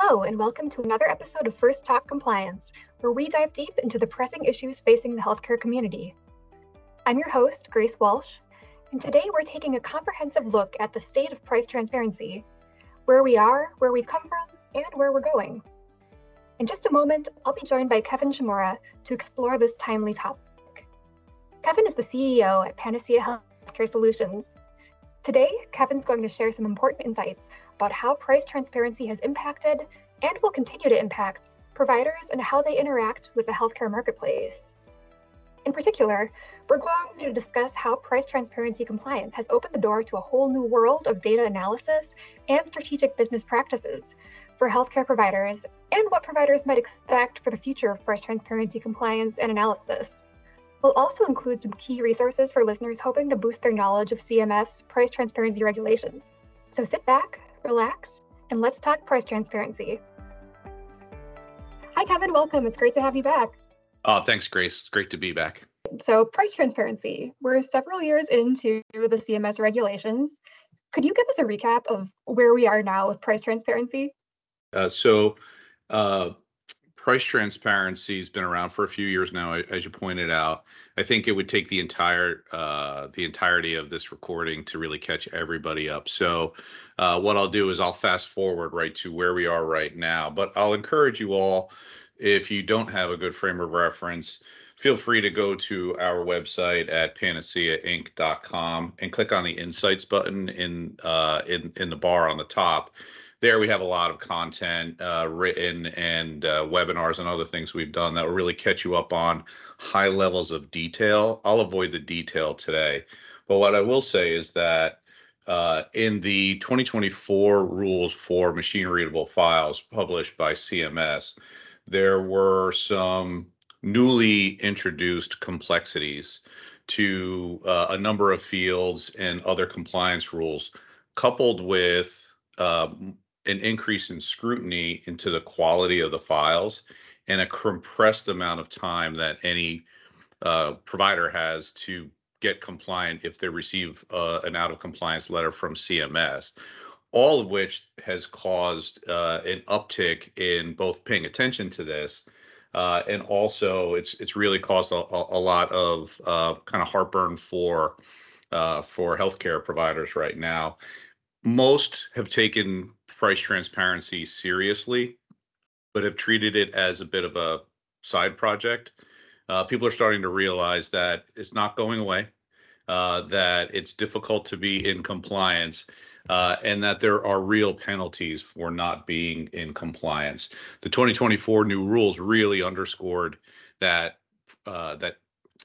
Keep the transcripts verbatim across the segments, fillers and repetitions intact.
Hello, and welcome to another episode of First Talk Compliance, where we dive deep into the pressing issues facing the healthcare community. I'm your host, Grace Walsh, and today we're taking a comprehensive look at the state of price transparency, where we are, where we've come from, and where we're going. In just a moment, I'll be joined by Kevin Shimura to explore this timely topic. Kevin is the C E O at Panacea Healthcare Solutions. Today, Kevin's going to share some important insights about how price transparency has impacted and will continue to impact providers and how they interact with the healthcare marketplace. In particular, we're going to discuss how price transparency compliance has opened the door to a whole new world of data analysis and strategic business practices for healthcare providers, and what providers might expect for the future of price transparency compliance and analysis. We'll also include some key resources for listeners hoping to boost their knowledge of C M S price transparency regulations. So sit back, relax, and let's talk price transparency. Hi, Kevin. Welcome. It's great to have you back. Oh, thanks, Grace. It's great to be back. So price transparency. We're several years into the C M S regulations. Could you give us a recap of where we are now with price transparency? Uh, so uh, price transparency has been around for a few years now, as you pointed out. I think it would take the entire uh, the entirety of this recording to really catch everybody up. So uh, what I'll do is I'll fast forward right to where we are right now. But I'll encourage you all, if you don't have a good frame of reference, feel free to go to our website at panacea inc dot com and click on the Insights button in uh, in in the bar on the top. There we have a lot of content uh, written and uh, webinars and other things we've done that will really catch you up on high levels of detail. I'll avoid the detail today. But what I will say is that uh, in the twenty twenty-four rules for machine readable files published by C M S, there were some newly introduced complexities to uh, a number of fields and other compliance rules, coupled with um, an increase in scrutiny into the quality of the files and a compressed amount of time that any uh, provider has to get compliant if they receive uh, an out of compliance letter from C M S, all of which has caused uh, an uptick in both paying attention to this uh, and also it's it's really caused a, a lot of uh, kind of heartburn for uh, for healthcare providers right now. Most have taken price transparency seriously, but have treated it as a bit of a side project. Uh, people are starting to realize that it's not going away, uh, that it's difficult to be in compliance, uh, and that there are real penalties for not being in compliance. The twenty twenty-four new rules really underscored that uh, that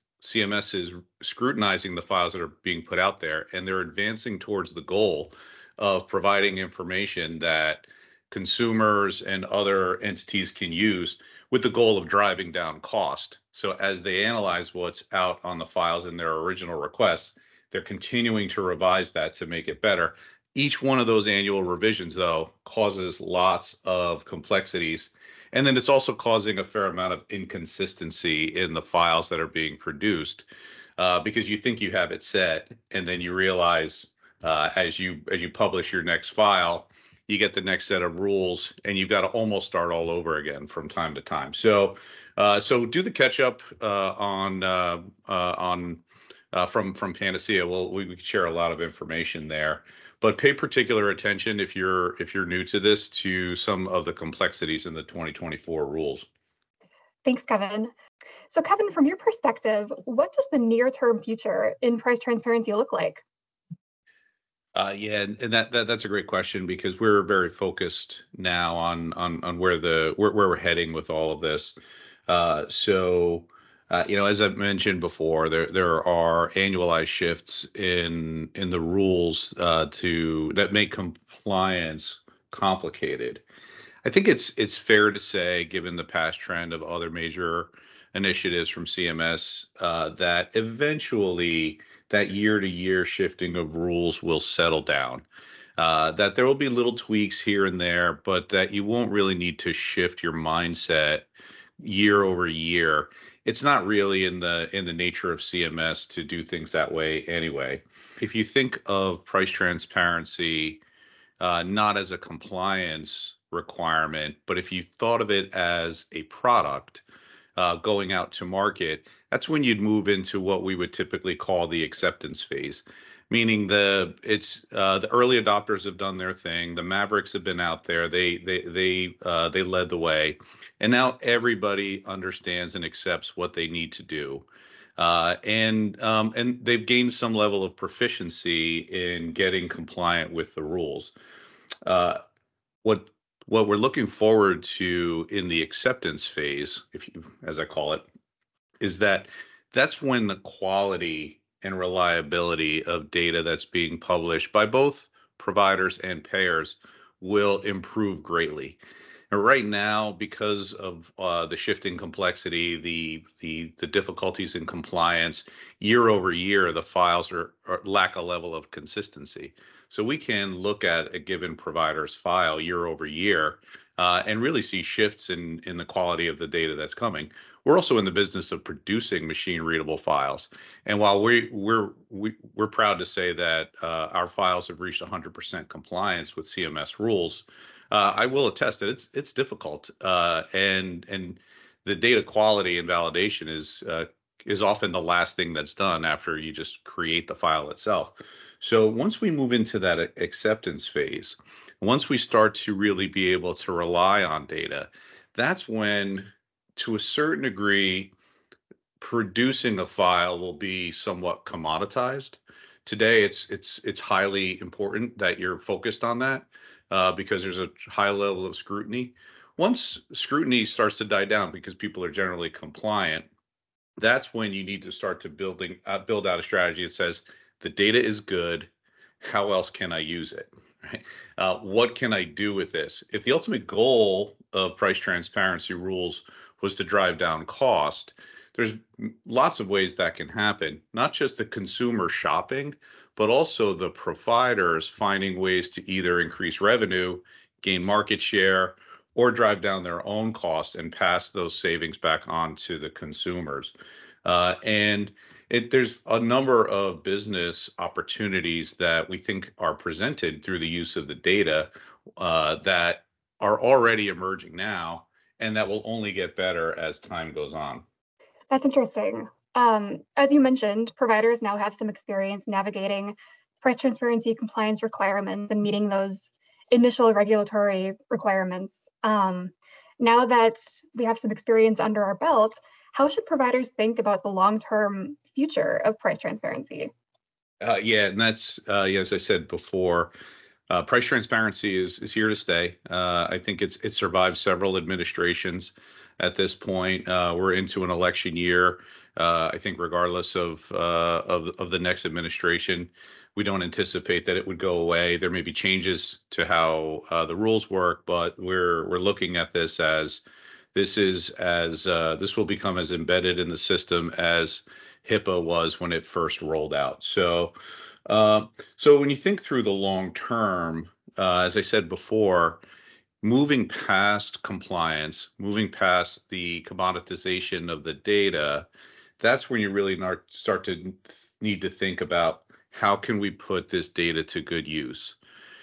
C M S is scrutinizing the files that are being put out there, and they're advancing towards the goal of providing information that consumers and other entities can use with the goal of driving down cost. So as they analyze what's out on the files in their original requests, they're continuing to revise that to make it better. Each one of those annual revisions, though, causes lots of complexities. And then it's also causing a fair amount of inconsistency in the files that are being produced, uh, because you think you have it set, and then you realize uh, as you as you publish your next file, you get the next set of rules, and you've got to almost start all over again from time to time. So, uh, so do the catch up uh, on uh, uh, on uh, from from Panacea. Well, we, we can share a lot of information there, but pay particular attention if you're if you're new to this to some of the complexities in the twenty twenty-four rules. Thanks, Kevin. So, Kevin, from your perspective, what does the near-term future in price transparency look like? Uh, yeah, and, and that, that that's a great question, because we're very focused now on on on where the where, where we're heading with all of this. Uh, so, uh, you know, as I've mentioned before, there there are annualized shifts in in the rules uh, to that make compliance complicated. I think it's it's fair to say, given the past trend of other major initiatives from C M S, uh, that eventually that year-to-year shifting of rules will settle down. Uh, that there will be little tweaks here and there, but that you won't really need to shift your mindset year over year. It's not really in the in the nature of C M S to do things that way anyway. If you think of price transparency uh, not as a compliance requirement, but if you thought of it as a product uh, going out to market, that's when you'd move into what we would typically call the acceptance phase, meaning the it's uh, the early adopters have done their thing, the Mavericks have been out there, they they they uh, they led the way, and now everybody understands and accepts what they need to do. Uh, and um, and they've gained some level of proficiency in getting compliant with the rules. Uh, what what we're looking forward to in the acceptance phase, if you, as I call it, is that that's when the quality and reliability of data that's being published by both providers and payers will improve greatly. Right now, because of uh, the shifting complexity, the the the difficulties in compliance, year over year, the files are, are lack a level of consistency. So we can look at a given provider's file year over year uh, and really see shifts in in the quality of the data that's coming. We're also in the business of producing machine readable files, and while we we're we, we're proud to say that uh, our files have reached one hundred percent compliance with C M S rules, uh, I will attest that it's it's difficult, uh, and and the data quality and validation is uh, is often the last thing that's done after you just create the file itself. So once we move into that acceptance phase, once we start to really be able to rely on data, that's when, to a certain degree, producing a file will be somewhat commoditized. Today, it's it's it's highly important that you're focused on that uh, because there's a high level of scrutiny. Once scrutiny starts to die down because people are generally compliant, that's when you need to start to building uh, build out a strategy that says the data is good. How else can I use it? Right? Uh, what can I do with this? If the ultimate goal of price transparency rules was to drive down cost, there's lots of ways that can happen. Not just the consumer shopping, but also the providers finding ways to either increase revenue, gain market share, or drive down their own costs and pass those savings back on to the consumers. Uh, and it, there's a number of business opportunities that we think are presented through the use of the data uh, that are already emerging now and that will only get better as time goes on. That's interesting. Um, as you mentioned, providers now have some experience navigating price transparency compliance requirements and meeting those initial regulatory requirements. Um, now that we have some experience under our belt, how should providers think about the long-term future of price transparency? Uh, yeah, and that's uh, yeah, as I said before, uh, price transparency is is here to stay. Uh, I think it's it survived several administrations at this point. Uh, we're into an election year. Uh, I think regardless of uh, of of the next administration, we don't anticipate that it would go away. There may be changes to how uh, the rules work, but we're we're looking at this as this is as uh, this will become as embedded in the system as HIPAA was when it first rolled out. So, uh, so when you think through the long term, uh, as I said before, moving past compliance, moving past the commoditization of the data, that's when you really start to need to think about how can we put this data to good use.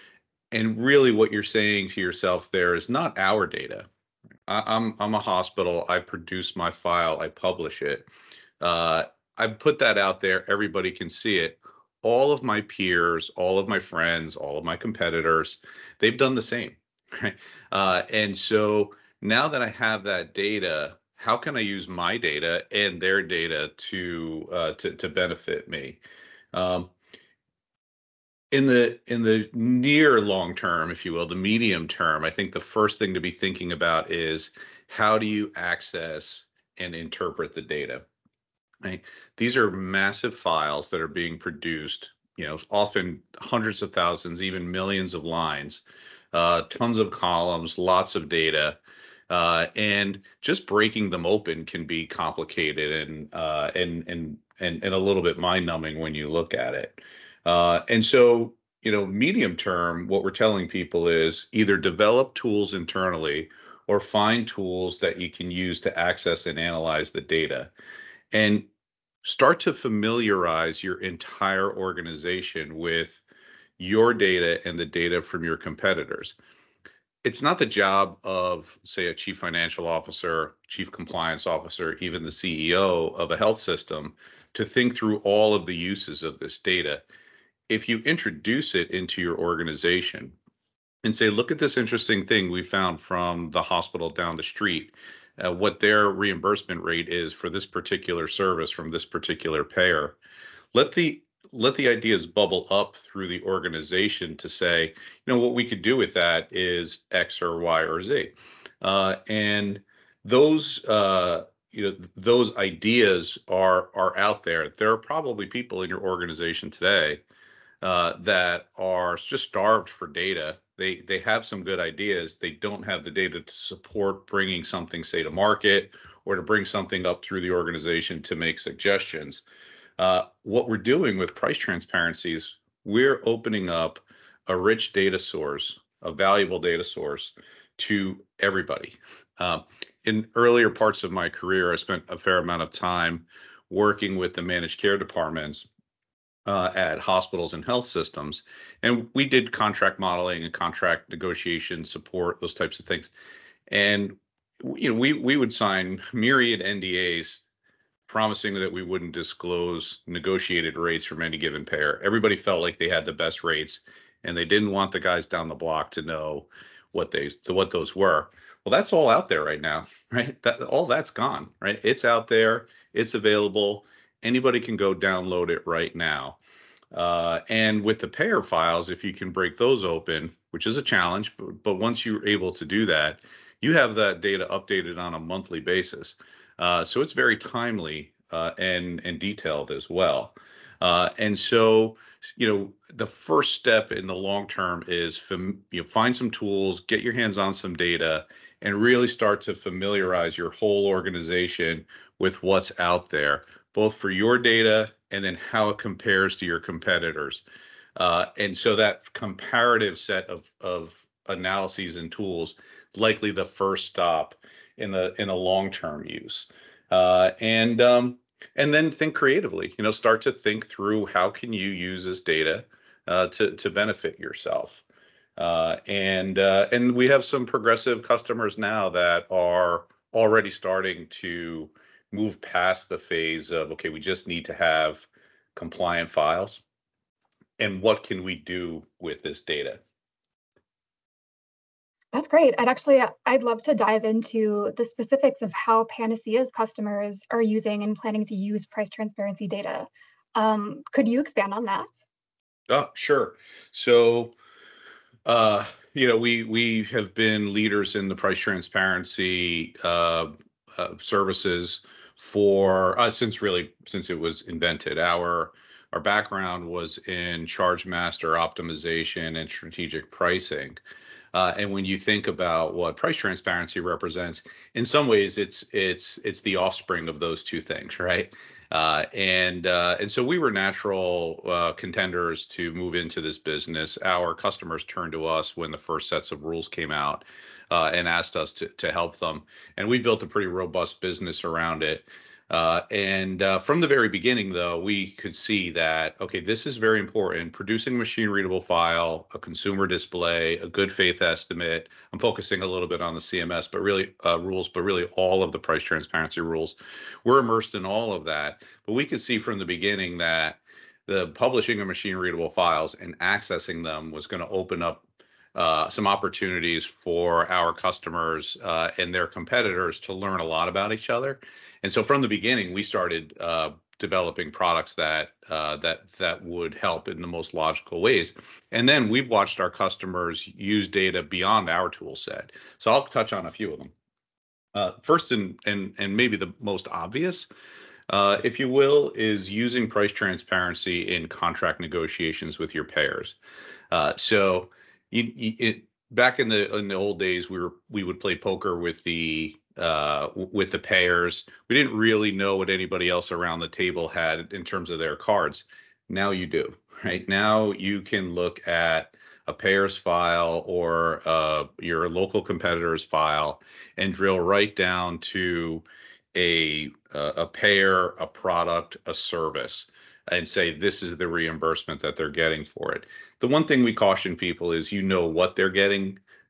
And really, what you're saying to yourself there is not our data. I, I'm I'm a hospital. I produce my file. I publish it. Uh, I put that out there. Everybody can see it. All of my peers, all of my friends, all of my competitors, they've done the same. Right? Uh, and so now that I have that data, how can I use my data and their data to uh, to, to benefit me? Um, in the in the near long term, if you will, the medium term, I think the first thing to be thinking about is how do you access and interpret the data? Right? These are massive files that are being produced, you know, often hundreds of thousands, even millions of lines, uh, tons of columns, lots of data. Uh, and just breaking them open can be complicated and uh, and and and and a little bit mind-numbing when you look at it. Uh, and so, you know, medium term, what we're telling people is either develop tools internally or find tools that you can use to access and analyze the data and start to familiarize your entire organization with your data and the data from your competitors. it's not the job of, say, a chief financial officer, chief compliance officer, even the C E O of a health system to think through all of the uses of this data. If you introduce it into your organization and say, look at this interesting thing we found from the hospital down the street, uh, what their reimbursement rate is for this particular service from this particular payer. Let the let the ideas bubble up through the organization to say, you know, what we could do with that is X or Y or Z, uh, and those uh, you know those ideas are are out there. There are probably people in your organization today uh, that are just starved for data. They they have some good ideas. They don't have the data to support bringing something, say, to market or to bring something up through the organization to make suggestions. Uh, what we're doing with price transparencies, we're opening up a rich data source, a valuable data source to everybody. Uh, in earlier parts of my career, I spent a fair amount of time working with the managed care departments uh, at hospitals and health systems. And we did contract modeling and contract negotiation support, those types of things. And you know, we we would sign myriad N D As promising that we wouldn't disclose negotiated rates from any given payer. Everybody felt like they had the best rates, and they didn't want the guys down the block to know what they what those were. Well, that's all out there right now, right? That all that's gone, right? It's out there, it's available. Anybody can go download it right now. Uh, and with the payer files, if you can break those open, which is a challenge, but, but once you're able to do that, you have that data updated on a monthly basis. Uh, so it's very timely uh, and and detailed as well. Uh, and so, you know, the first step in the long term is fam- you know, find some tools, get your hands on some data, and really start to familiarize your whole organization with what's out there, both for your data and then how it compares to your competitors. Uh, and so that comparative set of of analyses and tools likely the first stop in the in a long-term use. Uh, and um, and then think creatively. You know, start to think through how can you use this data uh, to to benefit yourself. Uh, and uh, and we have some progressive customers now that are already starting to move past the phase of, okay, we just need to have compliant files, and what can we do with this data? That's great. I'd actually, I'd love to dive into the specifics of how Panacea's customers are using and planning to use price transparency data. Um, could you expand on that? Oh, sure. So, uh, you know, we we have been leaders in the price transparency uh, uh, services for uh, since really since it was invented. Our our background was in charge master optimization and strategic pricing. Uh, and when you think about what price transparency represents, in some ways, it's it's it's the offspring of those two things, right? Uh, and uh, and so we were natural uh, contenders to move into this business. Our customers turned to us when the first sets of rules came out uh, and asked us to to help them, and we built a pretty robust business around it. Uh, and uh, from the very beginning, though, we could see that, okay, this is very important. Producing a machine readable file, a consumer display, a good faith estimate. I'm focusing a little bit on the C M S, but really uh, rules, but really all of the price transparency rules. We're immersed in all of that. But we could see from the beginning that the publishing of machine readable files and accessing them was going to open up uh, some opportunities for our customers uh, and their competitors to learn a lot about each other. And so from the beginning, we started uh, developing products that uh, that that would help in the most logical ways. And then we've watched our customers use data beyond our tool set. So I'll touch on a few of them. Uh, first and, and and maybe the most obvious, uh, if you will, is using price transparency in contract negotiations with your payers. Uh, so you, you, it, back in the in the old days, we were we would play poker with the uh, with the payers. We didn't really know what anybody else around the table had in terms of their cards. Now you do, right? Now you can look at a payer's file or uh, your local competitor's file and drill right down to a a payer, a product, a service, and say this is the reimbursement that they're getting for it. The one thing we caution people is, you know what they're getting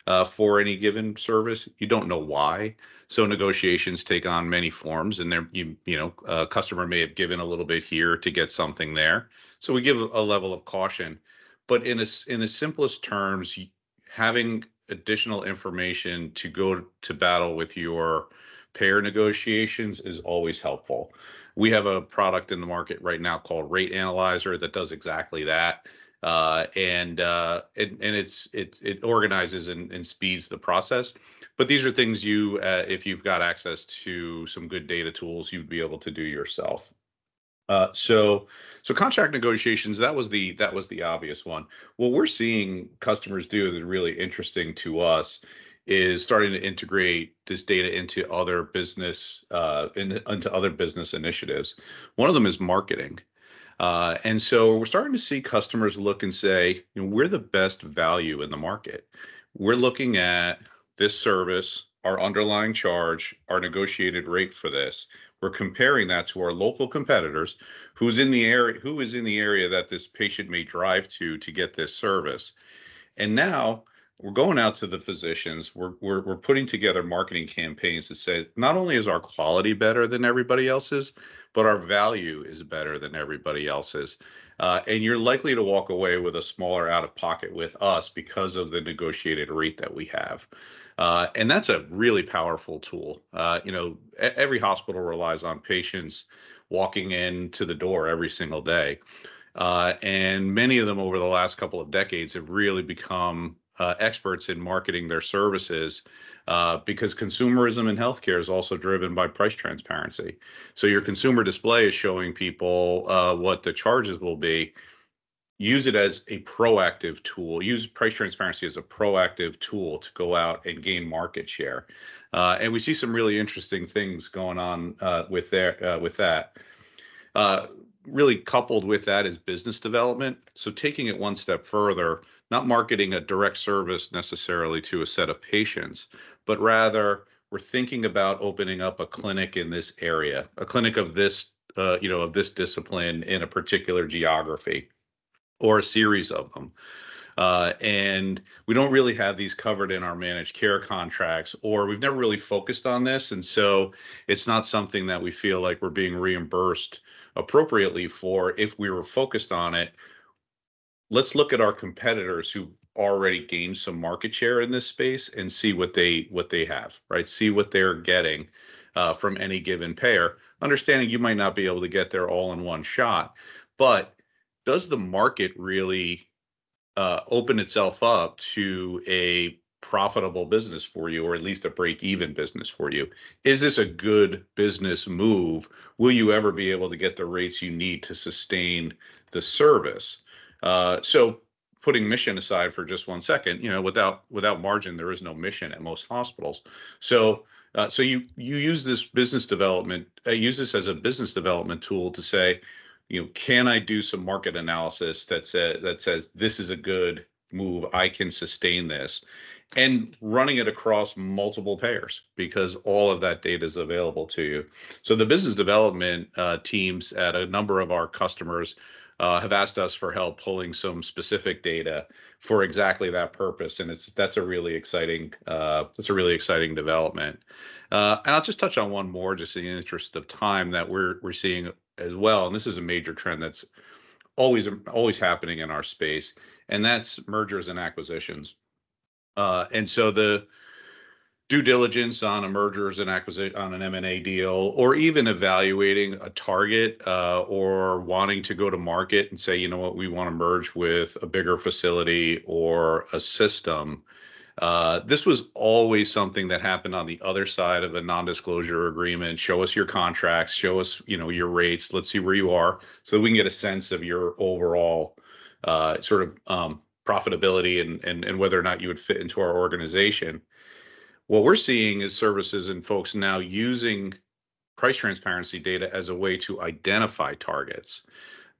uh, for any given service. You don't know why. So negotiations take on many forms, and there you you know a customer may have given a little bit here to get something there. So we give a, a level of caution, but in a, s- in the simplest terms, y- having additional information to go to battle with your payer negotiations is always helpful. We have a product in the market right now called Rate Analyzer that does exactly that. Uh, and uh, it, and it's it it organizes and, and speeds the process. But these are things you, uh, if you've got access to some good data tools, you'd be able to do yourself. Uh, so, so contract negotiations, that was the that was the obvious one. What we're seeing customers do that's really interesting to us is starting to integrate this data into other business uh, in, into other business initiatives. One of them is marketing. Uh, and so we're starting to see customers look and say, you know, we're the best value in the market. We're looking at this service, our underlying charge, our negotiated rate for this. We're comparing that to our local competitors, who's in the area, who is in the area that this patient may drive to to get this service. And now we're going out to the physicians. We're, we're we're putting together marketing campaigns that say not only is our quality better than everybody else's, but our value is better than everybody else's. Uh, and you're likely to walk away with a smaller out of pocket with us because of the negotiated rate that we have. Uh, and that's a really powerful tool. Uh, you know, e- every hospital relies on patients walking into the door every single day. Uh, and many of them over the last couple of decades have really become uh, experts in marketing their services uh, because consumerism in healthcare is also driven by price transparency. So your consumer display is showing people uh, what the charges will be. Use it as a proactive tool. Use price transparency as a proactive tool to go out and gain market share. Uh, and we see some really interesting things going on uh, with there uh, with that. Uh, Really coupled with that is business development. So taking it one step further, not marketing a direct service necessarily to a set of patients, but rather we're thinking about opening up a clinic in this area, a clinic of this, uh, you know, of this discipline in a particular geography, or a series of them. Uh, and we don't really have these covered in our managed care contracts, or we've never really focused on this. And so it's not something that we feel like we're being reimbursed appropriately for. If we were focused on it, let's look at our competitors who already gained some market share in this space and see what they what they have, right? See what they're getting uh, from any given payer. Understanding you might not be able to get there all in one shot, but does the market really uh, open itself up to a profitable business for you, or at least a break even business for you? Is this a good business move? Will you ever be able to get the rates you need to sustain the service? Uh, so putting mission aside for just one second, you know, without without margin, there is no mission at most hospitals. So uh, so you you use this business development, uh, use this as a business development tool to say, you know, can I do some market analysis that says that says this is a good move, I can sustain this, and running it across multiple payers because all of that data is available to you. So the business development uh, teams at a number of our customers uh, have asked us for help pulling some specific data for exactly that purpose, and it's that's a really exciting uh, that's a really exciting development. Uh, and I'll just touch on one more, just in the interest of time, that we're we're seeing as well. And this is a major trend that's always always happening in our space, and that's mergers and acquisitions. Uh, and so the due diligence on a mergers and acquisition on an M and A deal, or even evaluating a target uh, or wanting to go to market and say, you know what, we want to merge with a bigger facility or a system. Uh, this was always something that happened on the other side of a non-disclosure agreement. Show us your contracts, show us, you know, your rates. Let's see where you are, so that we can get a sense of your overall uh, sort of um, profitability and, and and whether or not you would fit into our organization. What we're seeing is services and folks now using price transparency data as a way to identify targets.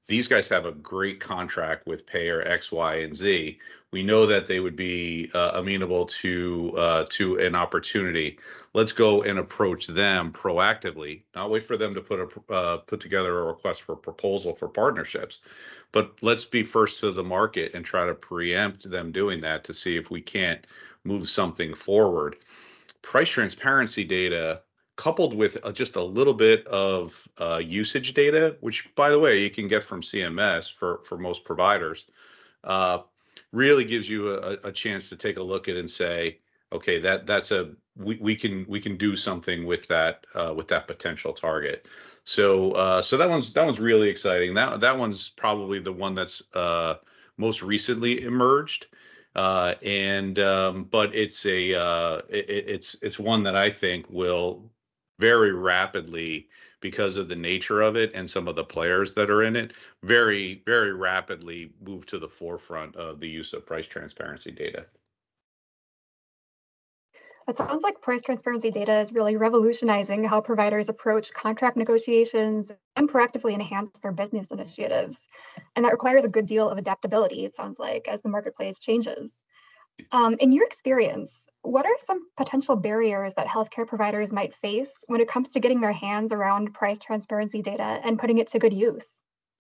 these guys have a great contract with payer X, Y, and Z. We know that they would be uh, amenable to uh, to an opportunity. Let's go and approach them proactively, not wait for them to put a uh, put together a request for proposal for partnerships, but let's be first to the market and try to preempt them doing that to see if we can't move something forward. Price transparency data coupled with uh, just a little bit of uh, usage data, which, by the way, you can get from C M S for, for most providers, uh, really gives you a, a chance to take a look at it and say, okay, that that's a we, we can we can do something with that uh, with that potential target. So uh, so that one's that one's really exciting. That that one's probably the one that's uh, most recently emerged. Uh, and um, but it's a uh, it, it's it's one that I think will very rapidly, because of the nature of it and some of the players that are in it, very very rapidly move to the forefront of the use of price transparency data. It sounds like price transparency data is really revolutionizing how providers approach contract negotiations and proactively enhance their business initiatives. And that requires a good deal of adaptability, it sounds like, as the marketplace changes. Um, in your experience, what are some potential barriers that healthcare providers might face when it comes to getting their hands around price transparency data and putting it to good use?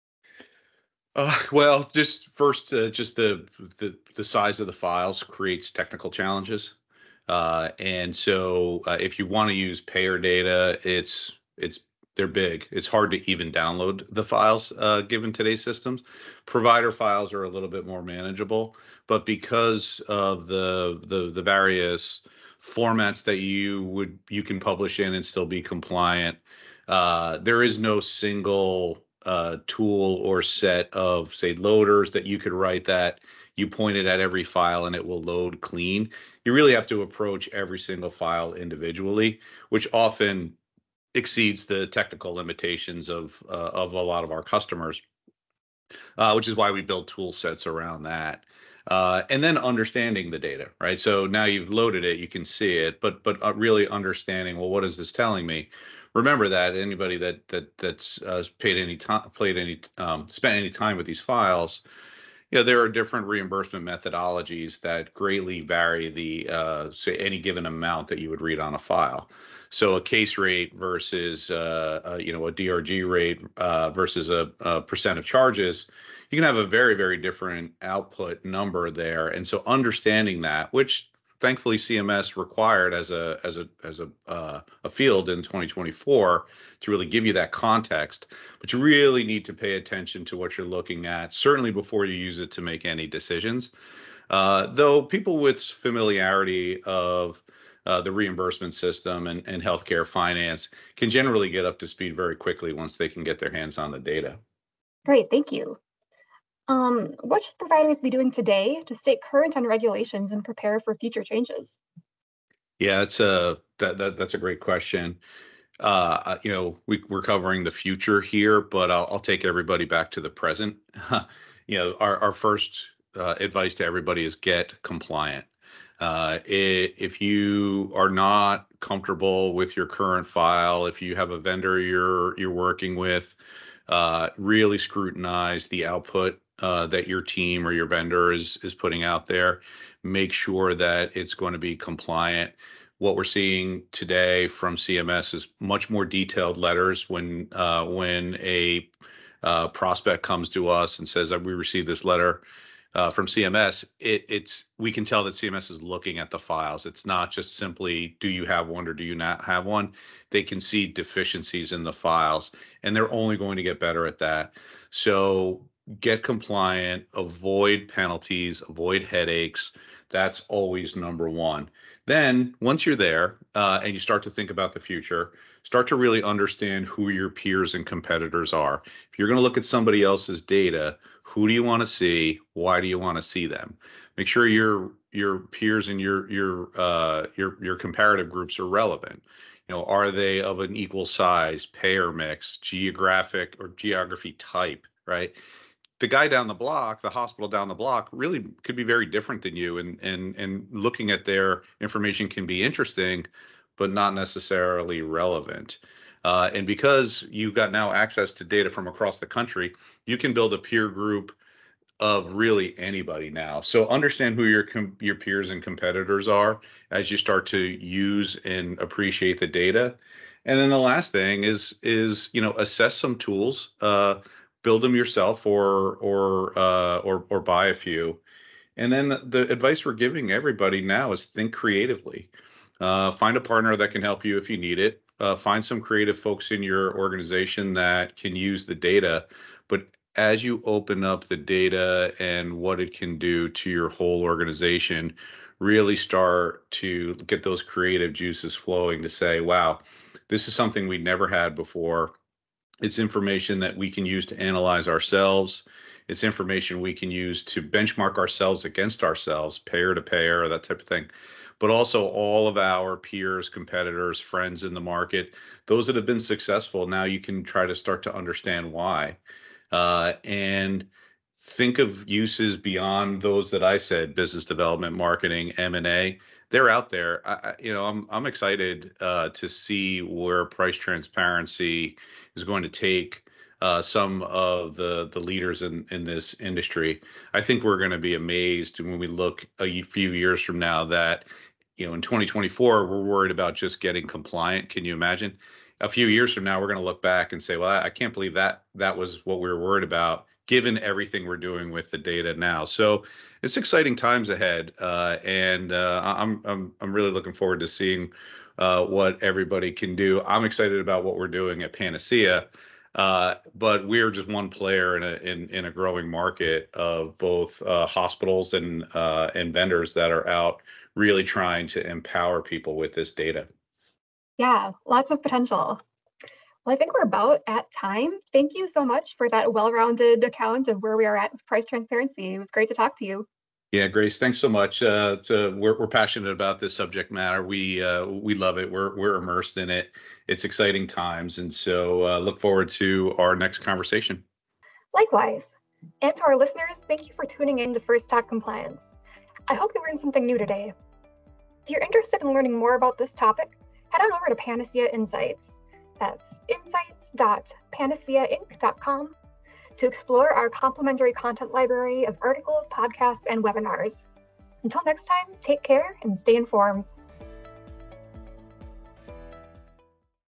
Uh, well, just first, uh, just the, the the size of the files creates technical challenges, uh, and so uh, if you want to use payer data, it's it's they're big. It's hard to even download the files uh, given today's systems. Provider files are a little bit more manageable, but because of the the the various formats that you would you can publish in and still be compliant, uh, there is no single uh, tool or set of, say, loaders that you could write that you point it at every file and it will load clean. You really have to approach every single file individually, which often exceeds the technical limitations of uh, of a lot of our customers, uh, which is why we build tool sets around that. Uh, and then understanding the data, right? So now you've loaded it, you can see it, but but uh, really understanding, well, what is this telling me? Remember that anybody that that that's uh, paid any time, played any, um, spent any time with these files, you know, there are different reimbursement methodologies that greatly vary the, uh, say, any given amount that you would read on a file. So a case rate versus, uh, uh, you know, a D R G rate uh, versus a, a percent of charges, you can have a very, very different output number there. And so understanding that, which thankfully C M S required as a as a as a uh, a field in twenty twenty-four to really give you that context, but you really need to pay attention to what you're looking at, certainly before you use it to make any decisions. Uh, though people with familiarity of uh, the reimbursement system and, and healthcare finance can generally get up to speed very quickly once they can get their hands on the data. Great, thank you. Um, what should providers be doing today to stay current on regulations and prepare for future changes? Yeah, that's a that, that that's a great question. Uh, you know, we, we're covering the future here, but I'll, I'll take everybody back to the present. You know, our, our first uh, advice to everybody is get compliant. Uh, i- if you are not comfortable with your current file, if you have a vendor you're you're working with, uh, really scrutinize the output uh, that your team or your vendor is is putting out there. Make sure that it's going to be compliant. What we're seeing today from C M S is much more detailed letters when uh, when a uh, prospect comes to us and says that we received this letter uh, from C M S. It, it's we can tell that C M S is looking at the files. It's not just simply do you have one or do you not have one. They can see deficiencies in the files, and they're only going to get better at that. So get compliant, avoid penalties, avoid headaches. That's always number one. Then, once you're there uh, and you start to think about the future, start to really understand who your peers and competitors are. If you're going to look at somebody else's data, who do you want to see? Why do you want to see them? Make sure your your peers and your your uh, your your comparative groups are relevant. You know, are they of an equal size, payer mix, geographic or geography type, right? The guy down the block, the hospital down the block, really could be very different than you, and and and looking at their information can be interesting, but not necessarily relevant. Uh, and because you've got now access to data from across the country, you can build a peer group of really anybody now. So understand who your com- your peers and competitors are as you start to use and appreciate the data. And then the last thing is is you know assess some tools, uh, build them yourself or or uh, or or buy a few. And then the advice we're giving everybody now is think creatively. Uh, find a partner that can help you if you need it. Uh, find some creative folks in your organization that can use the data. But as you open up the data and what it can do to your whole organization, really start to get those creative juices flowing to say, wow, this is something we never had before. It's information that we can use to analyze ourselves. It's information we can use to benchmark ourselves against ourselves, payer to payer, that type of thing. But also all of our peers, competitors, friends in the market, those that have been successful, now you can try to start to understand why. Uh, and think of uses beyond those that I said: business development, marketing, M and A. They're out there. I, I- you know, I'm I'm excited uh, to see where price transparency is going to take uh, some of the the leaders in in this industry. I think we're going to be amazed when we look a few years from now that, you know, in twenty twenty-four, we're worried about just getting compliant. Can you imagine? A few years from now, we're going to look back and say, well, I, I can't believe that that was what we were worried about, given everything we're doing with the data now. So it's exciting times ahead, uh, and uh, I'm I'm I'm really looking forward to seeing uh, what everybody can do. I'm excited about what we're doing at Panacea, uh, but we're just one player in a in, in a growing market of both uh, hospitals and uh, and vendors that are out really trying to empower people with this data. Yeah, lots of potential. Well, I think we're about at time. Thank you so much for that well-rounded account of where we are at with price transparency. It was great to talk to you. Yeah, Grace, thanks so much. Uh, to, we're, we're passionate about this subject matter. We uh, we love it. We're we're immersed in it. It's exciting times, and so uh, look forward to our next conversation. Likewise. And to our listeners, thank you for tuning in to First Talk Compliance. I hope you learned something new today. If you're interested in learning more about this topic, head on over to Panacea Insights. That's insights dot panacea inc dot com to explore our complimentary content library of articles, podcasts, and webinars. Until next time, take care and stay informed.